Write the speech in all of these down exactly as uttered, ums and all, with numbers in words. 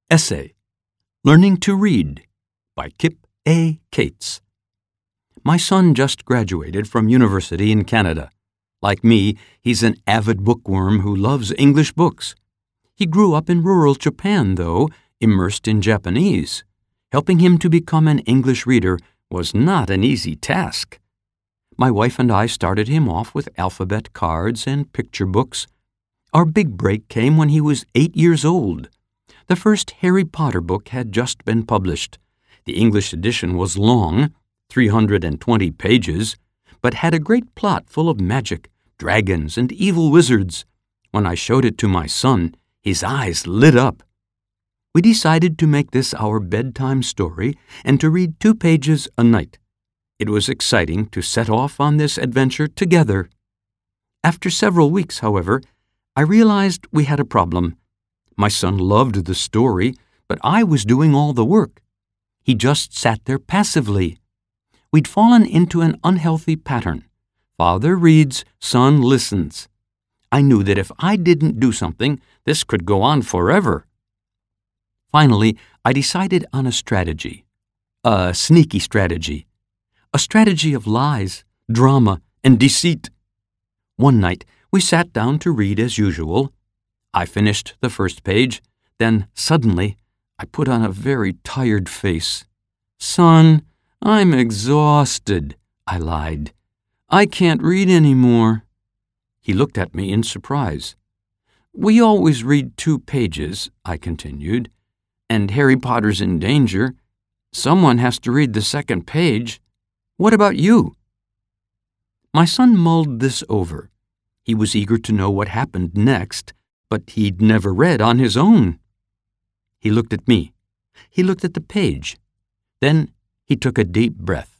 Essay, Learning to Read, by Kip A. Cates. My son just graduated from university in Canada. Like me, he's an avid bookworm who loves English books. He grew up in rural Japan, though, immersed in Japanese. Helping him to become an English reader was not an easy task. My wife and I started him off with alphabet cards and picture books. Our big break came when he was eight years old. The first Harry Potter book had just been published. The English edition was long, three hundred twenty pages, but had a great plot full of magic, dragons, and evil wizards. When I showed it to my son, his eyes lit up. We decided to make this our bedtime story and to read two pages a night. It was exciting to set off on this adventure together. After several weeks, however, I realized we had a problem. My son loved the story, but I was doing all the work. He just sat there passively. We'd fallen into an unhealthy pattern. Father reads, son listens. I knew that if I didn't do something, this could go on forever. Finally, I decided on a strategy. A sneaky strategy. A strategy of lies, drama, and deceit. One night, we sat down to read as usual. I finished the first page. Then, suddenly, I put on a very tired face. Son, I'm exhausted, I lied. I can't read any more. He looked at me in surprise. We always read two pages, I continued, and Harry Potter's in danger. Someone has to read the second page. What about you? My son mulled this over. He was eager to know what happened next, but he'd never read on his own. He looked at me. He looked at the page. Then he took a deep breath.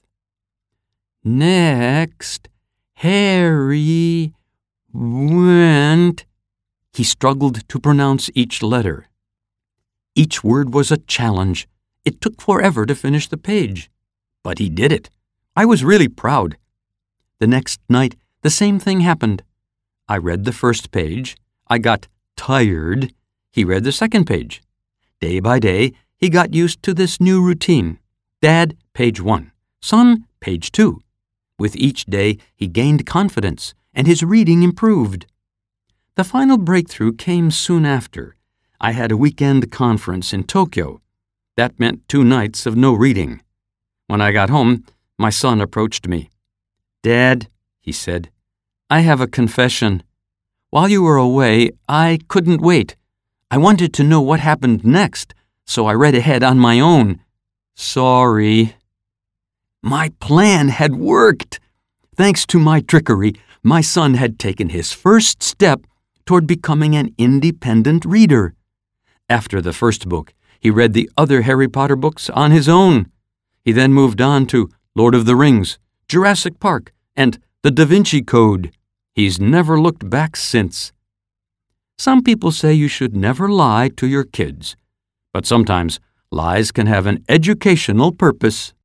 Next, Harry went. He struggled to pronounce each letter. Each word was a challenge. It took forever to finish the page. But he did it. I was really proud. The next night, the same thing happened. I read the first page. I got tired. He read the second page. Day by day, he got used to this new routine. Dad, page one. Son, page two. With each day, he gained confidence, and his reading improved. The final breakthrough came soon after. I had a weekend conference in Tokyo. That meant two nights of no reading. When I got home, my son approached me. Dad, he said, I have a confession. While you were away, I couldn't wait. I wanted to know what happened next, so I read ahead on my own. Sorry. My plan had worked. Thanks to my trickery, my son had taken his first step toward becoming an independent reader. After the first book, he read the other Harry Potter books on his own. He then moved on to Lord of the Rings, Jurassic Park, and The Da Vinci Code. He's never looked back since. Some people say you should never lie to your kids, but sometimes lies can have an educational purpose.